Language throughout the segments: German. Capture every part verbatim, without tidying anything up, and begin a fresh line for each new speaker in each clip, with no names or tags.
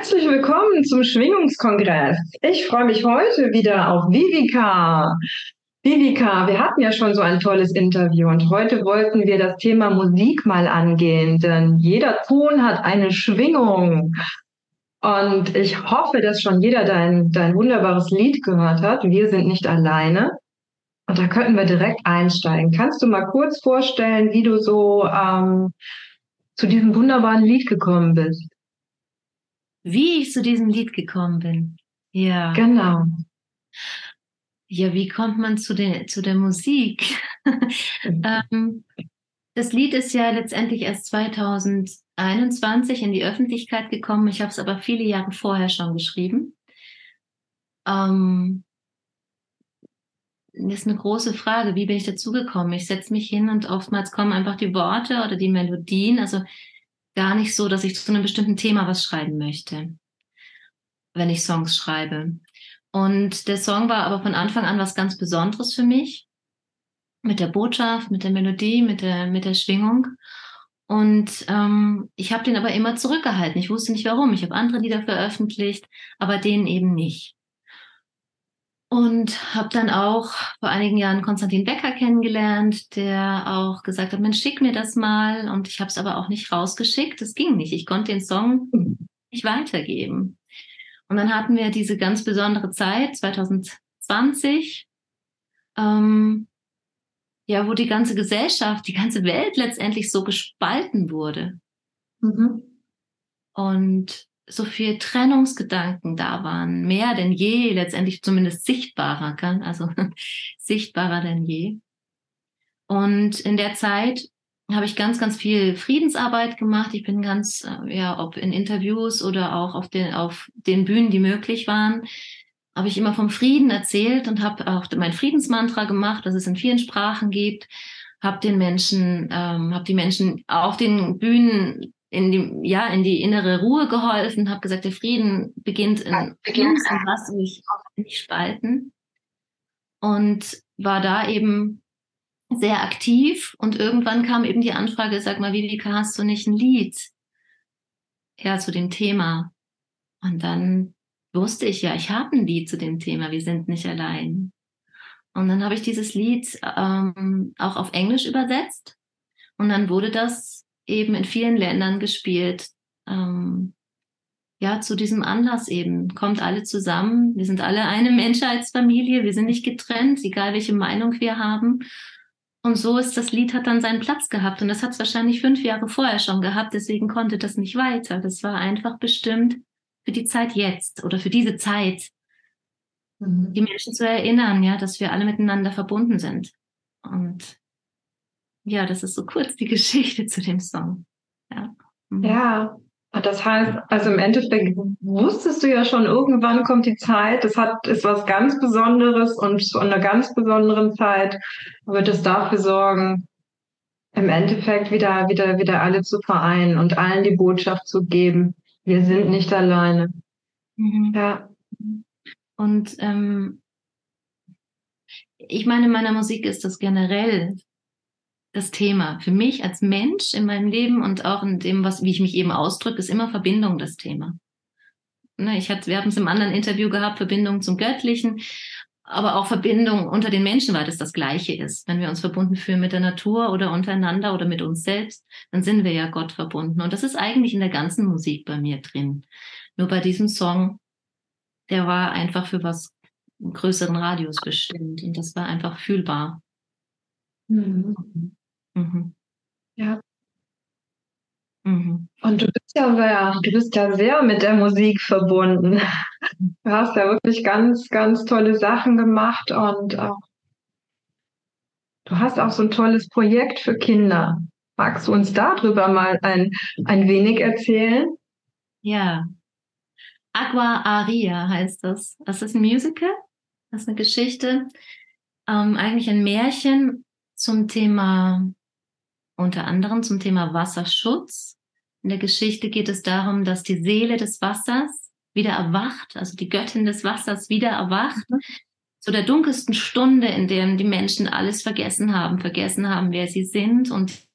Herzlich willkommen zum Schwingungskongress. Ich freue mich heute wieder auf Vivika. Vivika, wir hatten ja schon so ein tolles Interview und heute wollten wir das Thema Musik mal angehen, denn jeder Ton hat eine Schwingung. Und ich hoffe, dass schon jeder dein, dein wunderbares Lied gehört hat. Wir sind nicht alleine. Und da könnten wir direkt einsteigen. Kannst du mal kurz vorstellen, wie du so ähm, zu diesem wunderbaren Lied gekommen bist?
Wie ich zu diesem Lied gekommen bin. Ja.
Genau.
Ja, wie kommt man zu der, zu der Musik? ähm, das Lied ist ja letztendlich erst zwanzig einundzwanzig in die Öffentlichkeit gekommen. Ich habe es aber viele Jahre vorher schon geschrieben. Ähm, das ist eine große Frage. Wie bin ich dazu gekommen? Ich setze mich hin und oftmals kommen einfach die Worte oder die Melodien. Also gar nicht so, dass ich zu einem bestimmten Thema was schreiben möchte, wenn ich Songs schreibe. Und der Song war aber von Anfang an was ganz Besonderes für mich. Mit der Botschaft, mit der Melodie, mit der, mit der Schwingung. Und ähm, ich habe den aber immer zurückgehalten. Ich wusste nicht warum. Ich habe andere Lieder veröffentlicht, aber den eben nicht. Und habe dann auch vor einigen Jahren Konstantin Becker kennengelernt, der auch gesagt hat, Mensch, schick mir das mal. Und ich habe es aber auch nicht rausgeschickt. Das ging nicht. Ich konnte den Song nicht weitergeben. Und dann hatten wir diese ganz besondere Zeit, zwanzig zwanzig, ähm, ja, wo die ganze Gesellschaft, die ganze Welt letztendlich so gespalten wurde.
Mhm.
Und so viel Trennungsgedanken da waren, mehr denn je, letztendlich zumindest sichtbarer, also sichtbarer denn je. Und in der Zeit habe ich ganz, ganz viel Friedensarbeit gemacht. Ich bin ganz, ja, ob in Interviews oder auch auf den, auf den Bühnen, die möglich waren, habe ich immer vom Frieden erzählt und habe auch mein Friedensmantra gemacht, das es in vielen Sprachen gibt, habe den Menschen, ähm, habe die Menschen auf den Bühnen in die, ja, in die innere Ruhe geholfen, habe gesagt, der Frieden beginnt in uns und lasst mich nicht spalten. Und war da eben sehr aktiv und irgendwann kam eben die Anfrage, sag mal, Vivika, hast du nicht ein Lied? Ja, zu dem Thema. Und dann wusste ich ja, ich habe ein Lied zu dem Thema, wir sind nicht allein. Und dann habe ich dieses Lied ähm, auch auf Englisch übersetzt und dann wurde das eben in vielen Ländern gespielt. Ähm, ja, zu diesem Anlass eben. Kommt alle zusammen, wir sind alle eine Menschheitsfamilie, wir sind nicht getrennt, egal welche Meinung wir haben. Und so ist das Lied, hat dann seinen Platz gehabt. Und das hat es wahrscheinlich fünf Jahre vorher schon gehabt, deswegen konnte das nicht weiter. Das war einfach bestimmt für die Zeit jetzt oder für diese Zeit,
Mhm.
die Menschen zu erinnern, ja, dass wir alle miteinander verbunden sind. Und ja, das ist so kurz die Geschichte zu dem Song. Ja. Mhm.
Ja, das heißt, also im Endeffekt wusstest du ja schon, irgendwann kommt die Zeit, das hat, ist was ganz Besonderes und zu einer ganz besonderen Zeit wird es dafür sorgen, im Endeffekt wieder, wieder, wieder alle zu vereinen und allen die Botschaft zu geben. Wir sind nicht alleine.
Mhm.
Ja.
Und ähm, ich meine, in meiner Musik ist das generell das Thema. Für mich als Mensch in meinem Leben und auch in dem, was, wie ich mich eben ausdrücke, ist immer Verbindung das Thema. Ne, ich hatte, wir haben es im anderen Interview gehabt, Verbindung zum Göttlichen, aber auch Verbindung unter den Menschen, weil das das Gleiche ist. Wenn wir uns verbunden fühlen mit der Natur oder untereinander oder mit uns selbst, dann sind wir ja Gott verbunden. Und das ist eigentlich in der ganzen Musik bei mir drin. Nur bei diesem Song, der war einfach für was einen größeren Radius bestimmt und das war einfach fühlbar.
Mhm.
Mhm.
Ja.
Mhm.
Und du bist ja sehr, du bist ja sehr mit der Musik verbunden. Du hast ja wirklich ganz, ganz tolle Sachen gemacht und äh, du hast auch so ein tolles Projekt für Kinder. Magst du uns darüber mal ein, ein wenig erzählen?
Ja, Aqua Aria heißt das. Das ist ein Musical, das ist eine Geschichte, ähm, eigentlich ein Märchen zum Thema, unter anderem zum Thema Wasserschutz. In der Geschichte geht es darum, dass die Seele des Wassers wieder erwacht, also die Göttin des Wassers wieder erwacht, zu der dunkelsten Stunde, in der die Menschen alles vergessen haben, vergessen haben, wer sie sind und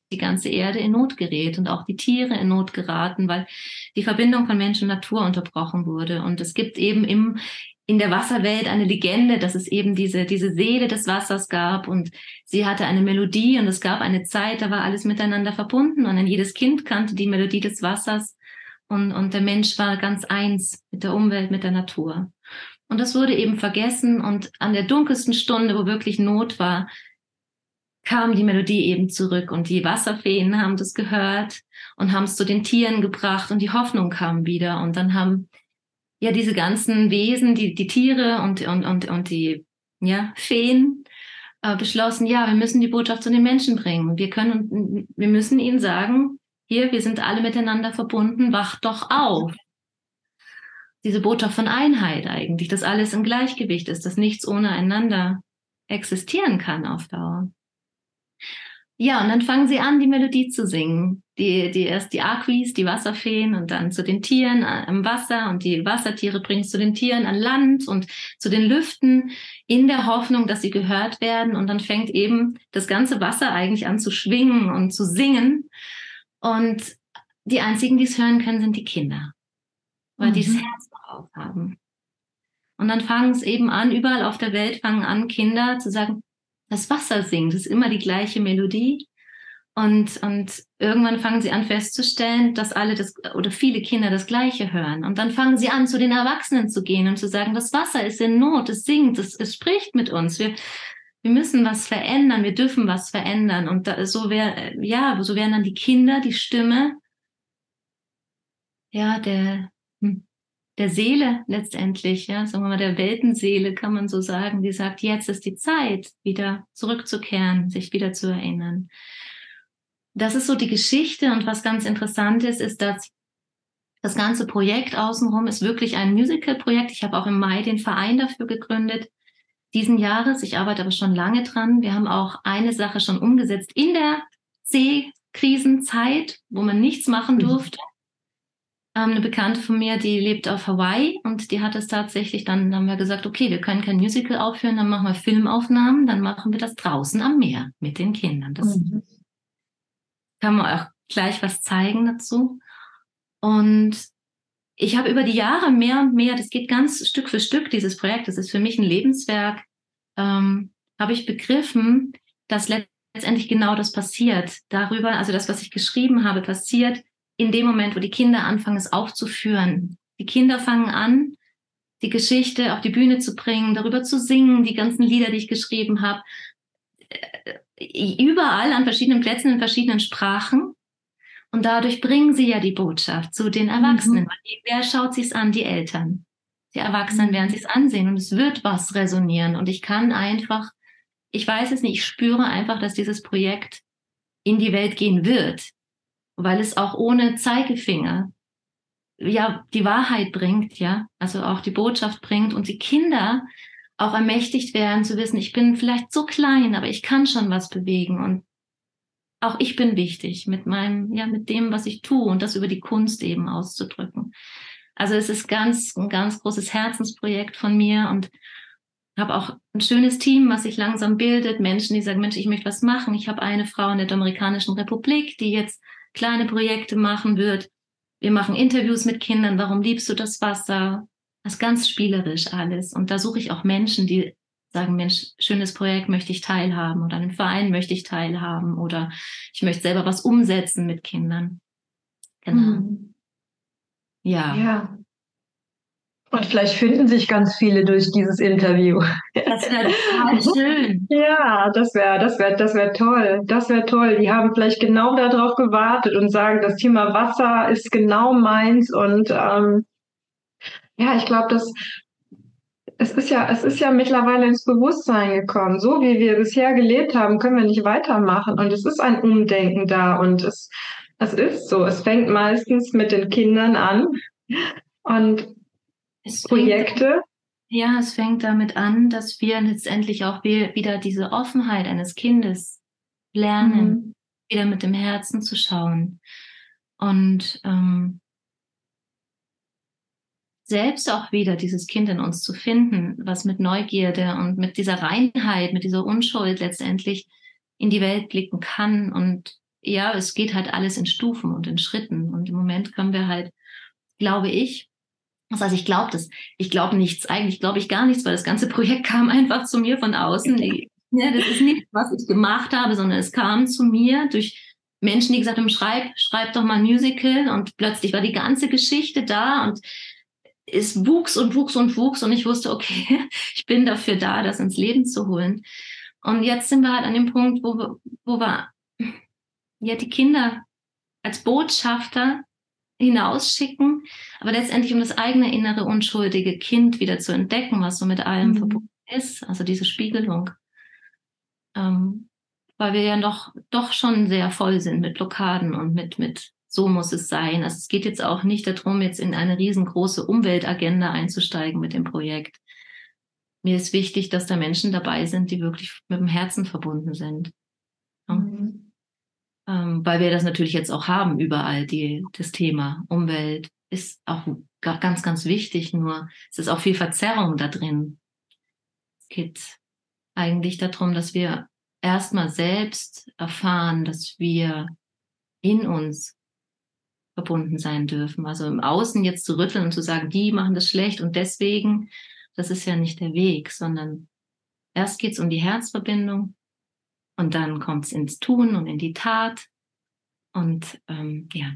die ganze Erde in Not gerät und auch die Tiere in Not geraten, weil die Verbindung von Mensch und Natur unterbrochen wurde. Und es gibt eben im, in der Wasserwelt eine Legende, dass es eben diese, diese Seele des Wassers gab und sie hatte eine Melodie und es gab eine Zeit, da war alles miteinander verbunden und dann jedes Kind kannte die Melodie des Wassers und, und der Mensch war ganz eins mit der Umwelt, mit der Natur. Und das wurde eben vergessen und an der dunkelsten Stunde, wo wirklich Not war, kam die Melodie eben zurück und die Wasserfeen haben das gehört und haben es zu den Tieren gebracht und die Hoffnung kam wieder und dann haben ja diese ganzen Wesen, die die Tiere und und und und die ja Feen äh, beschlossen, ja, wir müssen die Botschaft zu den Menschen bringen. Wir können wir müssen ihnen sagen, hier, wir sind alle miteinander verbunden, wacht doch auf. Diese Botschaft von Einheit eigentlich, dass alles im Gleichgewicht ist, dass nichts ohne einander existieren kann auf Dauer. Ja, und dann fangen sie an, die Melodie zu singen. Die, die erst die Aquis, die Wasserfeen und dann zu den Tieren am Wasser und die Wassertiere bringen es zu den Tieren an Land und zu den Lüften in der Hoffnung, dass sie gehört werden. Und dann fängt eben das ganze Wasser eigentlich an zu schwingen und zu singen. Und die einzigen, die es hören können, sind die Kinder, weil mhm. die das Herz drauf haben. Und dann fangen es eben an, überall auf der Welt fangen an, Kinder zu sagen, das Wasser singt, das ist immer die gleiche Melodie. Und, und irgendwann fangen sie an festzustellen, dass alle das oder viele Kinder das Gleiche hören. Und dann fangen sie an, zu den Erwachsenen zu gehen und zu sagen, das Wasser ist in Not, es singt, es, es spricht mit uns. Wir, wir müssen was verändern, wir dürfen was verändern. Und da, so wär, ja, so wären dann die Kinder die Stimme, ja, der, der Seele letztendlich, ja, sagen wir mal, der Weltenseele, kann man so sagen, die sagt, jetzt ist die Zeit, wieder zurückzukehren, sich wieder zu erinnern. Das ist so die Geschichte und was ganz interessant ist, ist, dass das ganze Projekt außenrum ist wirklich ein Musical-Projekt. Ich habe auch im Mai den Verein dafür gegründet, diesen Jahres. Ich arbeite aber schon lange dran. Wir haben auch eine Sache schon umgesetzt in der Seekrisenzeit, wo man nichts machen durfte. Eine Bekannte von mir, die lebt auf Hawaii und die hat es tatsächlich, dann haben wir gesagt, okay, wir können kein Musical aufführen, dann machen wir Filmaufnahmen, dann machen wir das draußen am Meer mit den Kindern. Das mhm. kann man auch gleich was zeigen dazu. Und ich habe über die Jahre mehr und mehr, das geht ganz Stück für Stück, dieses Projekt, das ist für mich ein Lebenswerk, ähm, habe ich begriffen, dass letztendlich genau das passiert. Darüber, also das, was ich geschrieben habe, passiert in dem Moment, wo die Kinder anfangen, es aufzuführen. Die Kinder fangen an, die Geschichte auf die Bühne zu bringen, darüber zu singen, die ganzen Lieder, die ich geschrieben habe, überall an verschiedenen Plätzen in verschiedenen Sprachen. Und dadurch bringen sie ja die Botschaft zu den Erwachsenen. Mhm. Wer schaut sich's an? Die Eltern. Die Erwachsenen mhm. werden sich's ansehen und es wird was resonieren. Und ich kann einfach, ich weiß es nicht, ich spüre einfach, dass dieses Projekt in die Welt gehen wird. Weil es auch ohne Zeigefinger ja die Wahrheit bringt, ja, also auch die Botschaft bringt und die Kinder auch ermächtigt werden zu wissen, ich bin vielleicht so klein, aber ich kann schon was bewegen und auch ich bin wichtig mit meinem, ja, mit dem, was ich tue und das über die Kunst eben auszudrücken. Also es ist ganz, ein ganz großes Herzensprojekt von mir und habe auch ein schönes Team, was sich langsam bildet, Menschen, die sagen, Mensch, ich möchte was machen. Ich habe eine Frau in der Dominikanischen Republik, die jetzt kleine Projekte machen wird. Wir machen Interviews mit Kindern. Warum liebst du das Wasser? Das ist ganz spielerisch alles. Und da suche ich auch Menschen, die sagen, Mensch, schönes Projekt, möchte ich teilhaben oder an einem Verein möchte ich teilhaben oder ich möchte selber was umsetzen mit Kindern. Genau.
Mhm. Ja. Ja. Und vielleicht finden sich ganz viele durch dieses Interview.
Das wäre total schön.
Ja, das wäre, das wäre, das wäre toll. Das wäre toll. Die haben vielleicht genau darauf gewartet und sagen, das Thema Wasser ist genau meins. Und ähm, ja, ich glaube, dass es ist ja, es ist ja mittlerweile ins Bewusstsein gekommen. So wie wir bisher gelebt haben, können wir nicht weitermachen. Und es ist ein Umdenken da. Und es, es ist so. Es fängt meistens mit den Kindern an. Und Es Projekte?
Fängt, ja, es fängt damit an, dass wir letztendlich auch wieder diese Offenheit eines Kindes lernen, mhm. wieder mit dem Herzen zu schauen und ähm, selbst auch wieder dieses Kind in uns zu finden, was mit Neugierde und mit dieser Reinheit, mit dieser Unschuld letztendlich in die Welt blicken kann und ja, es geht halt alles in Stufen und in Schritten. Und im Moment können wir halt, glaube ich, das heißt, ich glaube das, ich glaube nichts, eigentlich glaube ich gar nichts, weil das ganze Projekt kam einfach zu mir von außen. Ich, ja, das ist nicht, was ich gemacht habe, sondern es kam zu mir durch Menschen, die gesagt haben, schreib, schreib doch mal ein Musical, und plötzlich war die ganze Geschichte da und es wuchs und wuchs und wuchs und ich wusste, okay, ich bin dafür da, das ins Leben zu holen. Und jetzt sind wir halt an dem Punkt, wo wir, wo wir ja die Kinder als Botschafter hinausschicken, aber letztendlich um das eigene innere unschuldige Kind wieder zu entdecken, was so mit allem mhm. verbunden ist, also diese Spiegelung. Ähm, weil wir ja doch, doch schon sehr voll sind mit Blockaden und mit, mit so muss es sein. Also es geht jetzt auch nicht darum, jetzt in eine riesengroße Umweltagenda einzusteigen mit dem Projekt. Mir ist wichtig, dass da Menschen dabei sind, die wirklich mit dem Herzen verbunden sind. Ja. Mhm. Ähm, weil wir das natürlich jetzt auch haben, überall, die, das Thema Umwelt ist auch ganz, ganz wichtig, nur es ist auch viel Verzerrung da drin. Es geht eigentlich darum, dass wir erstmal selbst erfahren, dass wir in uns verbunden sein dürfen. Also im Außen jetzt zu rütteln und zu sagen, die machen das schlecht und deswegen, das ist ja nicht der Weg, sondern erst geht's um die Herzverbindung und dann kommt's ins Tun und in die Tat. Und ähm, ja,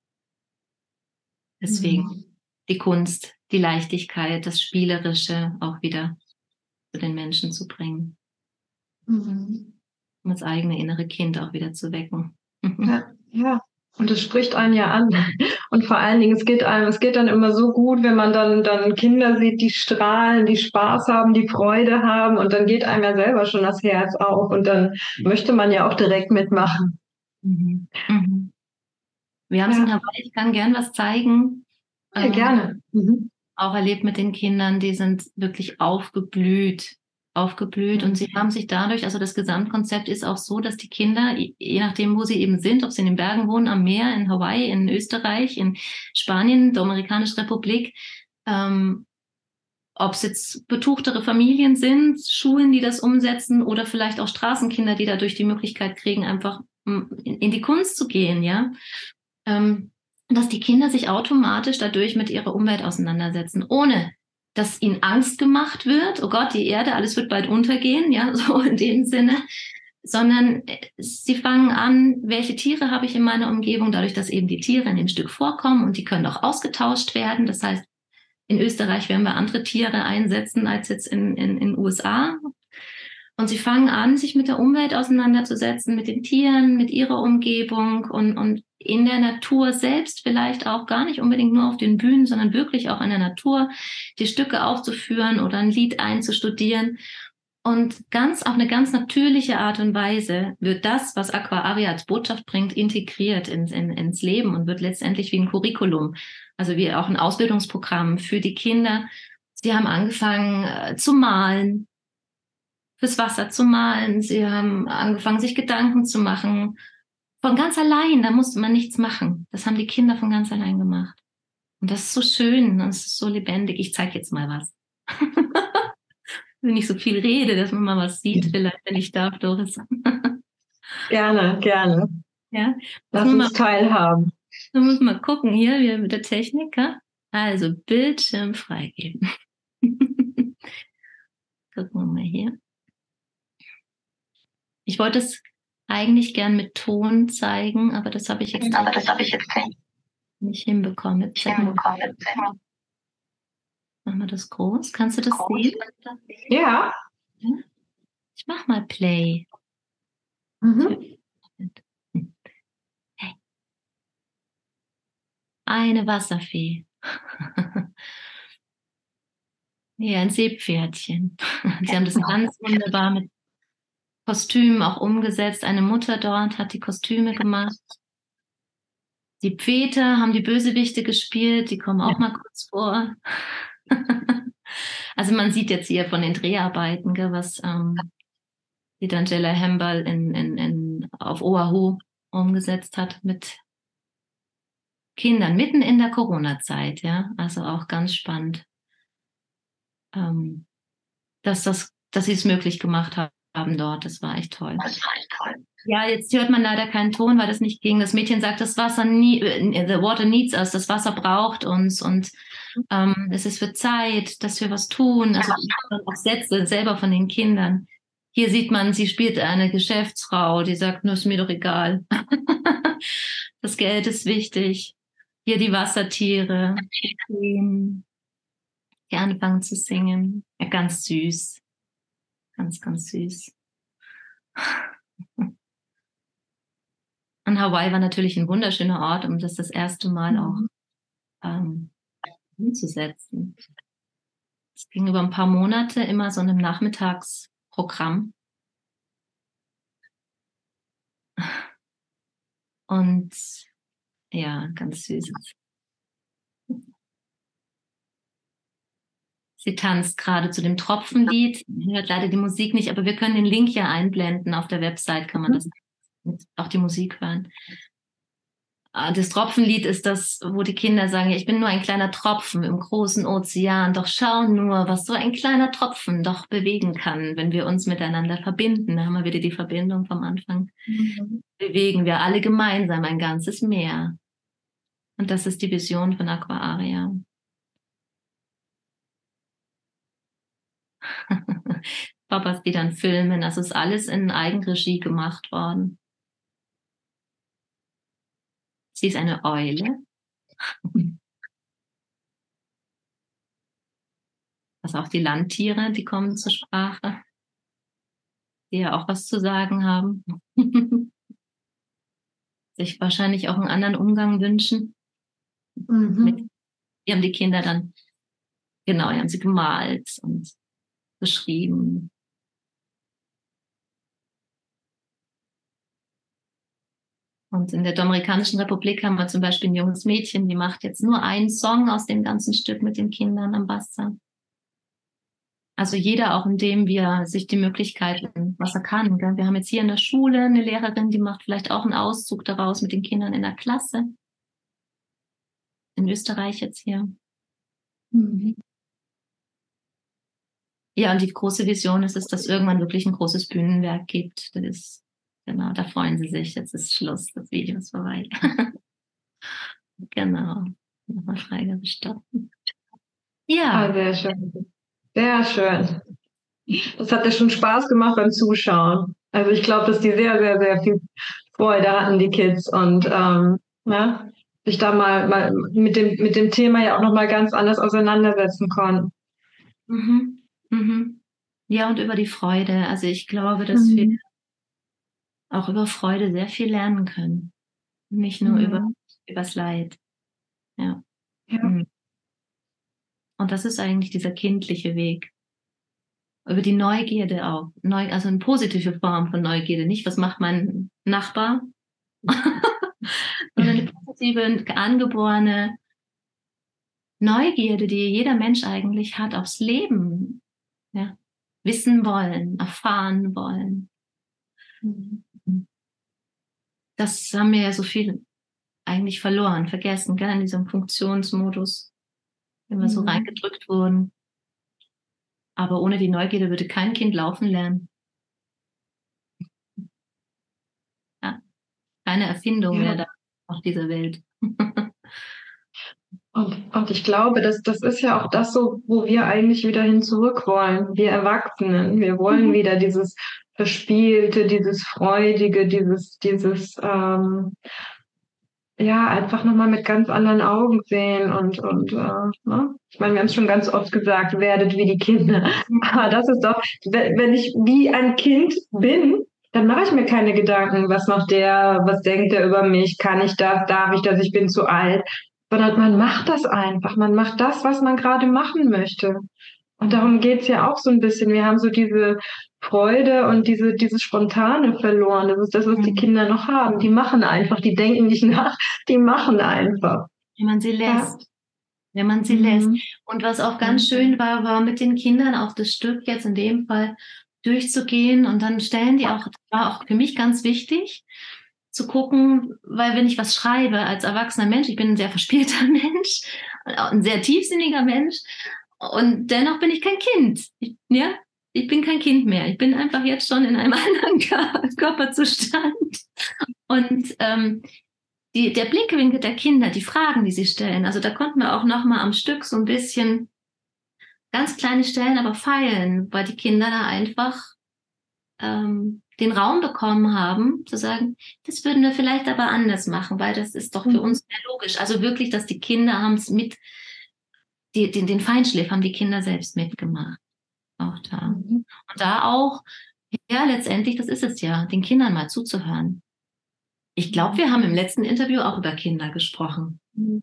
deswegen mhm. die Kunst, die Leichtigkeit, das Spielerische auch wieder zu den Menschen zu bringen. Mhm. Um das eigene innere Kind auch wieder zu wecken.
Ja, ja. Und es spricht einen ja an. Und vor allen Dingen, es geht einem, es geht dann immer so gut, wenn man dann, dann Kinder sieht, die strahlen, die Spaß haben, die Freude haben. Und dann geht einem ja selber schon das Herz auf. Und dann möchte man ja auch direkt mitmachen.
Mhm. Mhm. Wir haben es ja. in Hawaii, ich kann gern was zeigen.
Ja, ähm, gerne. Mhm.
Auch erlebt mit den Kindern, die sind wirklich aufgeblüht. aufgeblüht mhm. und sie haben sich dadurch, also das Gesamtkonzept ist auch so, dass die Kinder, je nachdem, wo sie eben sind, ob sie in den Bergen wohnen, am Meer, in Hawaii, in Österreich, in Spanien, Dominikanische Republik, ähm, ob es jetzt betuchtere Familien sind, Schulen, die das umsetzen oder vielleicht auch Straßenkinder, die dadurch die Möglichkeit kriegen, einfach in, in die Kunst zu gehen, ja, ähm, dass die Kinder sich automatisch dadurch mit ihrer Umwelt auseinandersetzen, ohne dass ihnen Angst gemacht wird, oh Gott, die Erde, alles wird bald untergehen, ja, so in dem Sinne, sondern sie fangen an, welche Tiere habe ich in meiner Umgebung, dadurch, dass eben die Tiere in dem Stück vorkommen und die können auch ausgetauscht werden. Das heißt, in Österreich werden wir andere Tiere einsetzen als jetzt in in, in U S A. Und sie fangen an, sich mit der Umwelt auseinanderzusetzen, mit den Tieren, mit ihrer Umgebung und, und in der Natur selbst vielleicht auch gar nicht unbedingt nur auf den Bühnen, sondern wirklich auch in der Natur die Stücke aufzuführen oder ein Lied einzustudieren. Und ganz auf eine ganz natürliche Art und Weise wird das, was Aqua Aria als Botschaft bringt, integriert ins, in, ins Leben und wird letztendlich wie ein Curriculum, also wie auch ein Ausbildungsprogramm für die Kinder. Sie haben angefangen äh, zu malen, fürs Wasser zu malen. Sie haben angefangen, sich Gedanken zu machen. Von ganz allein, da musste man nichts machen. Das haben die Kinder von ganz allein gemacht. Und das ist so schön, das ist so lebendig. Ich zeige jetzt mal was. Wenn ich so viel rede, dass man mal was sieht, vielleicht, wenn ich darf, Doris.
Gerne, gerne.
Ja?
Lass uns mal
teilhaben. Da muss man gucken hier, wieder mit der Technik. Ja? Also Bildschirm freigeben. Gucken wir mal hier. Ich wollte es eigentlich gern mit Ton zeigen, aber das habe ich jetzt, aber das habe ich jetzt nicht hinbekommen. Jetzt hinbekommen. Machen wir das groß. Kannst du das groß sehen?
Ja.
Ich mach mal Play.
Mhm.
Hey. Eine Wasserfee. Ja, ein Seepferdchen. Sie haben das ganz wunderbar mit Kostümen auch umgesetzt. Eine Mutter dort hat die Kostüme gemacht. Die Väter haben die Bösewichte gespielt, die kommen auch mal kurz vor. Also man sieht jetzt hier von den Dreharbeiten, gell, was ähm, die Dangela Hembal in, in, in, auf Oahu umgesetzt hat mit Kindern, mitten in der Corona-Zeit, ja, also auch ganz spannend, ähm, dass das, dass sie es möglich gemacht haben, haben dort. Das war echt toll. Ja, jetzt hört man leider keinen Ton, weil das nicht ging. Das Mädchen sagt, das Wasser nie, the water needs us, das Wasser braucht uns und ähm, es ist für Zeit, dass wir was tun. Also auch Sätze selber von den Kindern. Hier sieht man, sie spielt eine Geschäftsfrau, die sagt, nur ist mir doch egal. Das Geld ist wichtig. Hier die Wassertiere, die, die anfangen zu singen. Ja, ganz süß. Ganz, ganz süß. Und Hawaii war natürlich ein wunderschöner Ort, um das das erste Mal auch ähm, umzusetzen. Es ging über ein paar Monate immer so einem Nachmittagsprogramm. Und ja, ganz süß. Sie tanzt gerade zu dem Tropfenlied. Man hört leider die Musik nicht, aber wir können den Link ja einblenden. Auf der Website kann man das auch die Musik hören. Das Tropfenlied ist das, wo die Kinder sagen, ich bin nur ein kleiner Tropfen im großen Ozean, doch schau nur, was so ein kleiner Tropfen doch bewegen kann, wenn wir uns miteinander verbinden. Da haben wir wieder die Verbindung vom Anfang. Mhm. Bewegen wir alle gemeinsam ein ganzes Meer. Und das ist die Vision von Aquaria. Papas, die dann filmen, das ist alles in Eigenregie gemacht worden. Sie ist eine Eule. Also auch die Landtiere, die kommen zur Sprache, die ja auch was zu sagen haben. Sich wahrscheinlich auch einen anderen Umgang wünschen. Mhm. Mit, die haben die Kinder dann, genau, die haben sie gemalt und geschrieben. Und in der Dominikanischen Republik haben wir zum Beispiel ein junges Mädchen, die macht jetzt nur einen Song aus dem ganzen Stück mit den Kindern am Wasser. Also jeder auch in dem, wie er sich die Möglichkeiten, was er kann. Gell? Wir haben jetzt hier in der Schule eine Lehrerin, die macht vielleicht auch einen Auszug daraus mit den Kindern in der Klasse. In Österreich jetzt hier. Mhm. Ja, und die große Vision ist es, dass es irgendwann wirklich ein großes Bühnenwerk gibt. Das ist, genau, da freuen sie sich. Jetzt ist Schluss, das Video ist vorbei. Genau. Nochmal Freigabe stoppen. Ja.
Ah, sehr schön. Sehr schön. Das hat ja schon Spaß gemacht beim Zuschauen. Also ich glaube, dass die sehr, sehr, sehr viel Freude hatten, die Kids. Und ähm, ja, sich da mal, mal mit dem, mit dem Thema ja auch nochmal ganz anders auseinandersetzen konnten.
Mhm. Mhm. Ja, und über die Freude. Also ich glaube, dass mhm. wir auch über Freude sehr viel lernen können. Nicht nur mhm. über übers Leid. Ja. ja. Mhm. Und das ist eigentlich dieser kindliche Weg. Über die Neugierde auch. Neu, also eine positive Form von Neugierde. Nicht, was macht mein Nachbar? Sondern eine positive, angeborene Neugierde, die jeder Mensch eigentlich hat aufs Leben. Ja. Wissen wollen, erfahren wollen. Das haben wir ja so viel eigentlich verloren, vergessen, gell, in diesem Funktionsmodus, wenn wir mhm. so reingedrückt wurden. Aber ohne die Neugierde würde kein Kind laufen lernen. Ja, keine Erfindung ja. mehr da auf dieser Welt.
Und, und ich glaube, dass das ist ja auch das so, wo wir eigentlich wieder hin zurück wollen. Wir Erwachsenen, wir wollen mhm. wieder dieses Verspielte, dieses Freudige, dieses, dieses ähm, ja, einfach nochmal mit ganz anderen Augen sehen und, und äh, ne? Ich meine, wir haben es schon ganz oft gesagt, werdet wie die Kinder. Aber das ist doch, wenn ich wie ein Kind bin, dann mache ich mir keine Gedanken, was macht der, was denkt der über mich, kann ich das, darf ich das, ich bin zu alt. Sondern man macht das einfach, man macht das, was man gerade machen möchte. Und darum geht's ja auch so ein bisschen. Wir haben so diese Freude und diese dieses Spontane verloren. Das ist das, was die Kinder noch haben. Die machen einfach, die denken nicht nach, die machen einfach.
Wenn man sie lässt. Ja. Wenn man sie mhm. lässt. Und was auch ganz mhm. schön war, war mit den Kindern auch das Stück jetzt in dem Fall durchzugehen. Und dann stellen die auch, das war auch für mich ganz wichtig, zu gucken, weil wenn ich was schreibe als erwachsener Mensch, ich bin ein sehr verspielter Mensch, ein sehr tiefsinniger Mensch, und dennoch bin ich kein Kind. Ich, ja? ich bin kein Kind mehr. Ich bin einfach jetzt schon in einem anderen Körperzustand. Und ähm, die, der Blickwinkel der Kinder, die Fragen, die sie stellen, also da konnten wir auch nochmal am Stück so ein bisschen ganz kleine Stellen, aber feilen, weil die Kinder da einfach ähm, den Raum bekommen haben, zu sagen, das würden wir vielleicht aber anders machen, weil das ist doch für uns mehr logisch. Also wirklich, dass die Kinder haben es mit, die, den, den Feinschliff haben die Kinder selbst mitgemacht. Auch da. Mhm. Und da auch, ja, letztendlich, das ist es ja, den Kindern mal zuzuhören. Ich glaube, wir haben im letzten Interview auch über Kinder gesprochen. Mhm.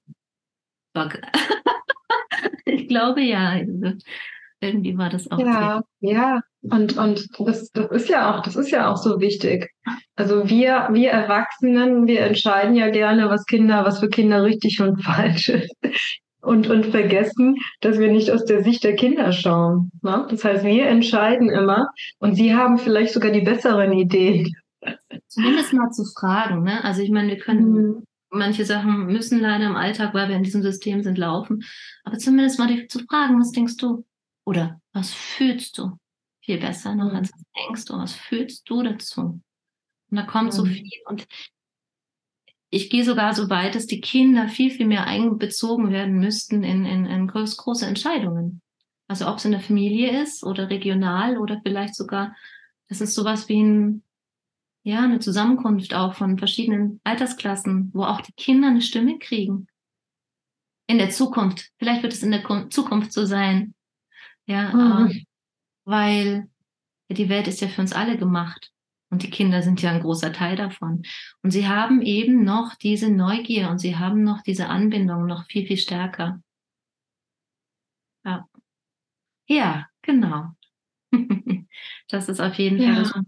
Ich glaube, ja. Also, irgendwie war das auch.
Ja, Thema. Ja. Und, und das, das ist ja auch, das ist ja auch so wichtig. Also wir, wir Erwachsenen, wir entscheiden ja gerne, was Kinder, was für Kinder richtig und falsch ist. Und, und vergessen, dass wir nicht aus der Sicht der Kinder schauen. Ne? Das heißt, wir entscheiden immer und sie haben vielleicht sogar die besseren Ideen.
Zumindest mal zu fragen, ne? Also ich meine, wir können, mhm. manche Sachen müssen leider im Alltag, weil wir in diesem System sind, laufen. Aber zumindest mal die, zu fragen, was denkst du? Oder was fühlst du? Viel besser noch, mhm. als was denkst du? Was fühlst du dazu? Und da kommt mhm. so viel. Und ich gehe sogar so weit, dass die Kinder viel, viel mehr einbezogen werden müssten in, in, in groß, große Entscheidungen. Also ob es in der Familie ist oder regional oder vielleicht sogar, das ist sowas wie ein, ja, eine Zusammenkunft auch von verschiedenen Altersklassen, wo auch die Kinder eine Stimme kriegen. In der Zukunft. Vielleicht wird es in der Zukunft so sein. Ja, mhm. äh, weil die Welt ist ja für uns alle gemacht. Und die Kinder sind ja ein großer Teil davon. Und sie haben eben noch diese Neugier und sie haben noch diese Anbindung noch viel, viel stärker. Ja, ja, genau. Das ist auf jeden
ja.
Fall so.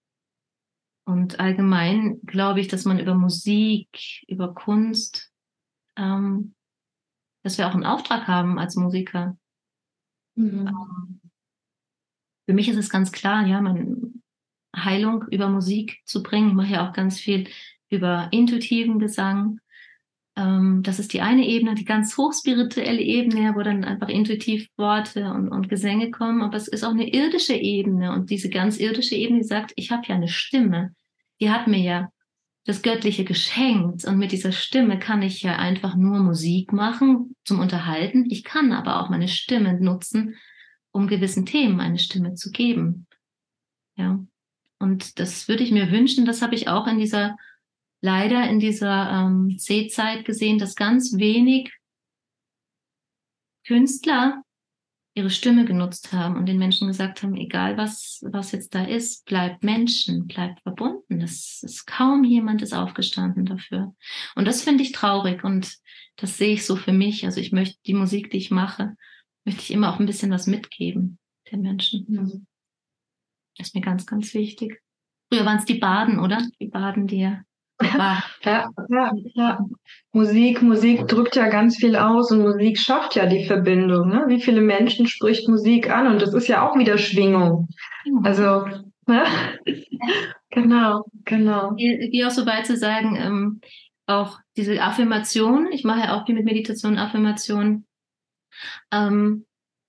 Und allgemein glaube ich, dass man über Musik, über Kunst, ähm, dass wir auch einen Auftrag haben als Musiker. Mhm. Ähm, für mich ist es ganz klar, ja, meine Heilung über Musik zu bringen. Ich mache ja auch ganz viel über intuitiven Gesang. Ähm, das ist die eine Ebene, die ganz hochspirituelle Ebene, wo dann einfach intuitiv Worte und, und Gesänge kommen. Aber es ist auch eine irdische Ebene. Und diese ganz irdische Ebene, die sagt, ich habe ja eine Stimme. Die hat mir ja das Göttliche geschenkt. Und mit dieser Stimme kann ich ja einfach nur Musik machen zum Unterhalten. Ich kann aber auch meine Stimme nutzen, um gewissen Themen eine Stimme zu geben. Ja. Und das würde ich mir wünschen. Das habe ich auch in dieser, leider in dieser ähm, C-Zeit gesehen, dass ganz wenig Künstler ihre Stimme genutzt haben und den Menschen gesagt haben, egal was, was jetzt da ist, bleibt Menschen, bleibt verbunden. Das ist kaum jemand ist aufgestanden dafür. Und das finde ich traurig und das sehe ich so für mich. Also ich möchte die Musik, die ich mache, möchte ich immer auch ein bisschen was mitgeben den Menschen. Mhm. Das ist mir ganz, ganz wichtig. Früher waren es die Baden, oder? Die Baden, die ja,
ja, ja, ja. Musik, Musik drückt ja ganz viel aus und Musik schafft ja die Verbindung. Ne? Wie viele Menschen spricht Musik an? Und das ist ja auch wieder Schwingung. Also, ne? Genau, genau.
Ich gehe auch so weit zu sagen, ähm, auch diese Affirmation, ich mache ja auch viel mit Meditation, Affirmation. Ähm,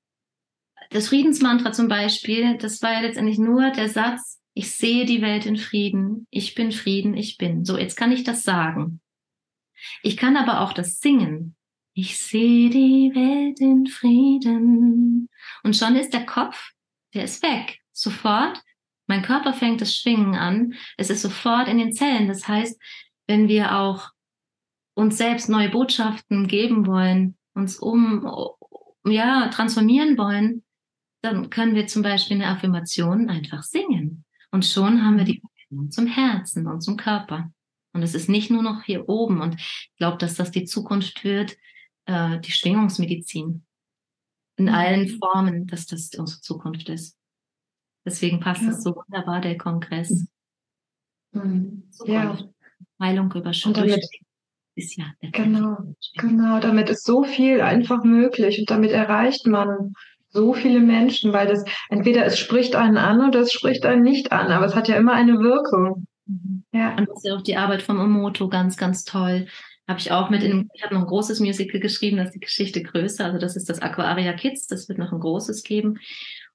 das Friedensmantra zum Beispiel, das war ja letztendlich nur der Satz, ich sehe die Welt in Frieden, ich bin Frieden, ich bin. So, jetzt kann ich das sagen. Ich kann aber auch das singen. Ich sehe die Welt in Frieden. Und schon ist der Kopf, der ist weg. Sofort. Mein Körper fängt das Schwingen an. Es ist sofort in den Zellen. Das heißt, wenn wir auch uns selbst neue Botschaften geben wollen, uns um, ja, transformieren wollen, dann können wir zum Beispiel eine Affirmation einfach singen. Und schon haben wir die Verbindung zum Herzen und zum Körper. Und es ist nicht nur noch hier oben. Und ich glaube, dass das die Zukunft wird, äh, die Schwingungsmedizin. In mhm. allen Formen, dass das unsere Zukunft ist. Deswegen passt es ja. so wunderbar, der Kongress.
Mhm. Ja.
Heilung über
damit ist ja genau, genau, damit ist so viel einfach möglich und damit erreicht man so viele Menschen, weil das entweder es spricht einen an oder es spricht einen nicht an, aber es hat ja immer eine Wirkung.
Mhm. Ja. Und das ist ja auch die Arbeit von Omoto ganz, ganz toll. Habe ich auch mit in, ich habe noch ein großes Musical geschrieben, das ist die Geschichte größer, also das ist das Aquaria Kids, das wird noch ein großes geben.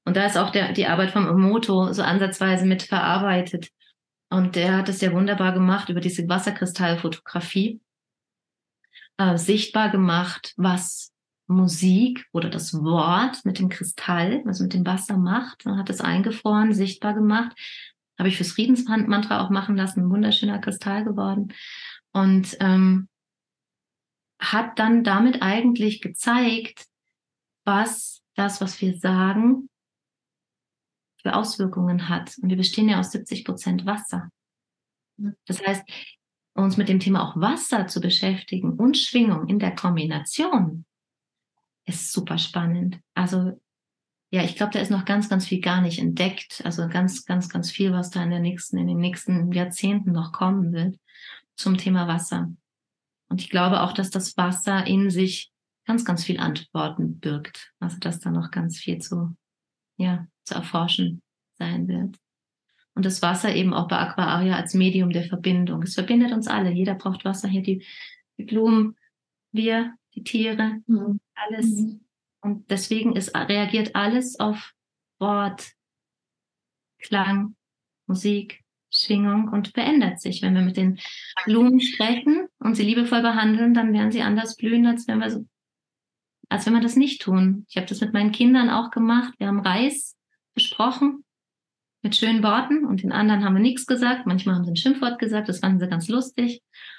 Und da ist auch der, die Arbeit vom Emoto so ansatzweise mit verarbeitet. Und der hat es ja wunderbar gemacht über diese Wasserkristallfotografie, äh, sichtbar gemacht, was Musik oder das Wort mit dem Kristall, also mit dem Wasser macht. Er hat es eingefroren, sichtbar gemacht. Habe ich fürs Friedensmantra auch machen lassen, ein wunderschöner Kristall geworden. Und ähm, hat dann damit eigentlich gezeigt, was das, was wir sagen, für Auswirkungen hat. Und wir bestehen ja aus siebzig Prozent Wasser. Das heißt, uns mit dem Thema auch Wasser zu beschäftigen und Schwingung in der Kombination ist super spannend. Also ja, ich glaube, da ist noch ganz, ganz viel gar nicht entdeckt. Also ganz, ganz, ganz viel, was da in der nächsten, in den nächsten Jahrzehnten noch kommen wird zum Thema Wasser. Und ich glaube auch, dass das Wasser in sich ganz, ganz viel Antworten birgt. Also dass da noch ganz viel zu, ja, zu erforschen sein wird. Und das Wasser eben auch bei Aquaria als Medium der Verbindung. Es verbindet uns alle. Jeder braucht Wasser. Hier die, die Blumen, wir, die Tiere, mhm. alles. Mhm. Und deswegen ist, reagiert alles auf Wort, Klang, Musik, Schwingung und verändert sich. Wenn wir mit den Blumen sprechen und sie liebevoll behandeln, dann werden sie anders blühen, als wenn wir so, als wenn wir das nicht tun. Ich habe das mit meinen Kindern auch gemacht. Wir haben Reis besprochen mit schönen Worten und den anderen haben wir nichts gesagt. Manchmal haben sie ein Schimpfwort gesagt, das fanden sie ganz lustig.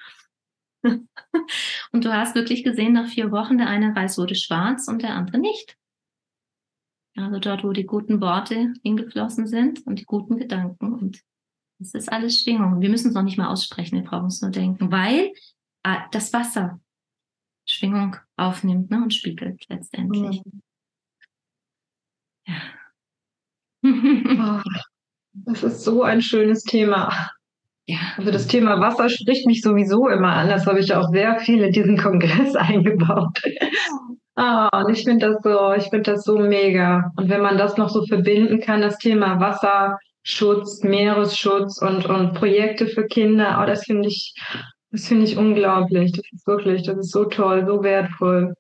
Und du hast wirklich gesehen, nach vier Wochen, der eine Reis wurde schwarz und der andere nicht. Also dort, wo die guten Worte hingeflossen sind und die guten Gedanken. Und das ist alles Schwingung. Wir müssen es noch nicht mal aussprechen, wir brauchen es nur denken, weil äh, das Wasser Schwingung aufnimmt, ne, und spiegelt letztendlich. Mhm. Ja.
Oh, das ist so ein schönes Thema. Ja. Also das Thema Wasser spricht mich sowieso immer an. Das habe ich auch sehr viel in diesen Kongress eingebaut. Ah, und ich finde das so, ich finde das so mega. Und wenn man das noch so verbinden kann, das Thema Wasserschutz, Meeresschutz und, und Projekte für Kinder, oh, das finde ich, das finde ich unglaublich. Das ist wirklich, das ist so toll, so wertvoll.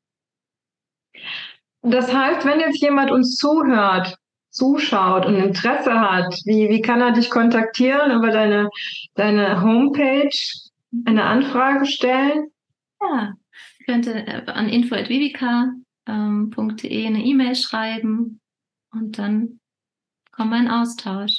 Das heißt, wenn jetzt jemand uns zuhört, zuschaut und Interesse hat, wie, wie kann er dich kontaktieren? Über deine, deine Homepage eine Anfrage stellen?
Ja, ich könnte an info at vivika punkt de eine E-Mail schreiben und dann kommen wir in Austausch.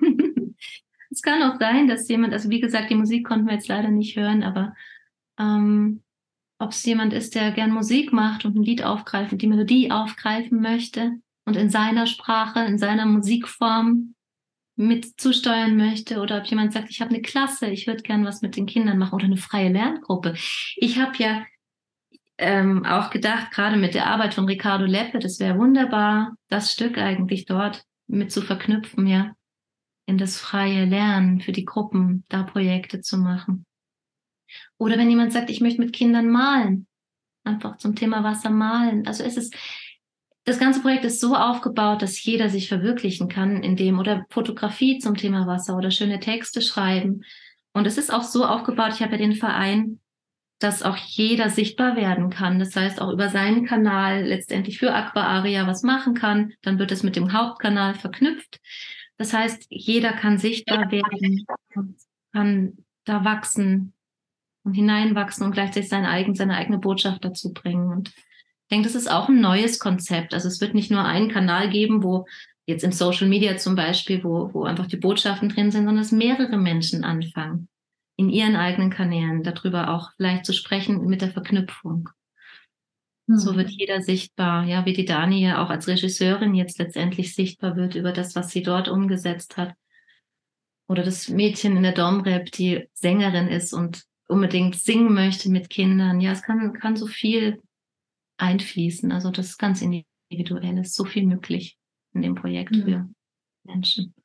Es kann auch sein, dass jemand, also wie gesagt, die Musik konnten wir jetzt leider nicht hören, aber ähm, ob es jemand ist, der gern Musik macht und ein Lied aufgreifen, die Melodie aufgreifen möchte und in seiner Sprache, in seiner Musikform mit zusteuern möchte, oder ob jemand sagt, ich habe eine Klasse, ich würde gern was mit den Kindern machen oder eine freie Lerngruppe. Ich habe ja ähm, auch gedacht, gerade mit der Arbeit von Riccardo Leppe, das wäre wunderbar, das Stück eigentlich dort mit zu verknüpfen, ja, in das freie Lernen für die Gruppen, da Projekte zu machen. Oder wenn jemand sagt, ich möchte mit Kindern malen, einfach zum Thema Wasser malen. Also es ist, das ganze Projekt ist so aufgebaut, dass jeder sich verwirklichen kann in dem, oder Fotografie zum Thema Wasser oder schöne Texte schreiben. Und es ist auch so aufgebaut, ich habe ja den Verein, dass auch jeder sichtbar werden kann. Das heißt, auch über seinen Kanal letztendlich für Aquaria was machen kann. Dann wird es mit dem Hauptkanal verknüpft. Das heißt, jeder kann sichtbar werden und kann da wachsen und hineinwachsen und gleichzeitig seine eigene, seine eigene Botschaft dazu bringen. Und ich denke, das ist auch ein neues Konzept. Also es wird nicht nur einen Kanal geben, wo jetzt im Social Media zum Beispiel, wo, wo einfach die Botschaften drin sind, sondern dass mehrere Menschen anfangen, in ihren eigenen Kanälen darüber auch vielleicht zu sprechen mit der Verknüpfung. Mhm. So wird jeder sichtbar, ja, wie die Dani ja auch als Regisseurin jetzt letztendlich sichtbar wird über das, was sie dort umgesetzt hat. Oder das Mädchen in der Domrep, die Sängerin ist und unbedingt singen möchte mit Kindern. Ja, es kann, kann so viel einfließen. Also das ist ganz individuell. Es ist so viel möglich in dem Projekt mhm. für Menschen.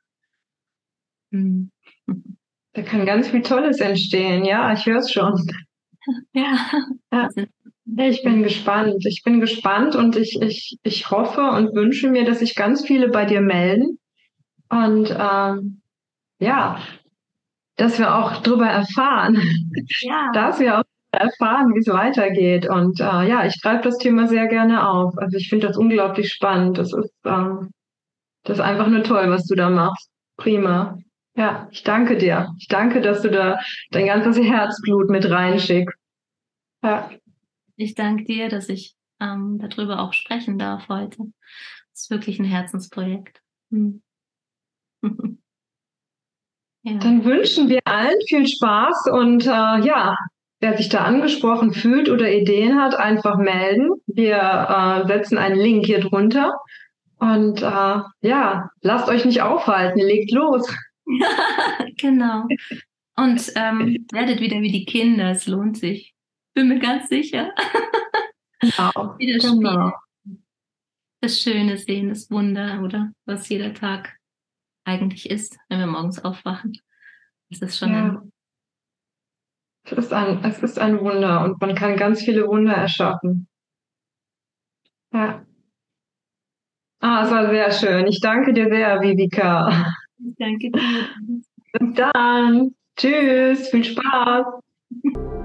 Mhm.
Da kann ganz viel Tolles entstehen. Ja, ich höre es schon.
Ja.
Ja. Ich bin gespannt. Ich bin gespannt und ich, ich, ich hoffe und wünsche mir, dass sich ganz viele bei dir melden. Und ähm, ja, dass wir auch darüber erfahren. Ja. Dass wir auch erfahren, wie es weitergeht. Und äh, ja, ich greife das Thema sehr gerne auf. Also ich finde das unglaublich spannend. Das ist, ähm, Das ist einfach nur toll, was du da machst. Prima. Ja, ich danke dir. Ich danke, dass du da dein ganzes Herzblut mit reinschickst. Ja.
Ich danke dir, dass ich ähm, darüber auch sprechen darf heute. Das ist wirklich ein Herzensprojekt. Hm. Ja.
Dann wünschen wir allen viel Spaß und äh, ja, wer sich da angesprochen fühlt oder Ideen hat, einfach melden. Wir äh, setzen einen Link hier drunter und äh, ja, lasst euch nicht aufhalten, legt los.
Genau. Und ähm, werdet wieder wie die Kinder, es lohnt sich. Bin mir ganz sicher.
Genau,
Wieder
genau.
spielen. Das Schöne sehen, das Wunder, oder? Was jeder Tag eigentlich ist, wenn wir morgens aufwachen. Das ist schon
Ja.
ein
Es ist ein, es ist ein Wunder und man kann ganz viele Wunder erschaffen. Ja. Ah, es war sehr schön. Ich danke dir sehr, Vivika.
Danke dir.
Bis dann. Tschüss. Viel Spaß.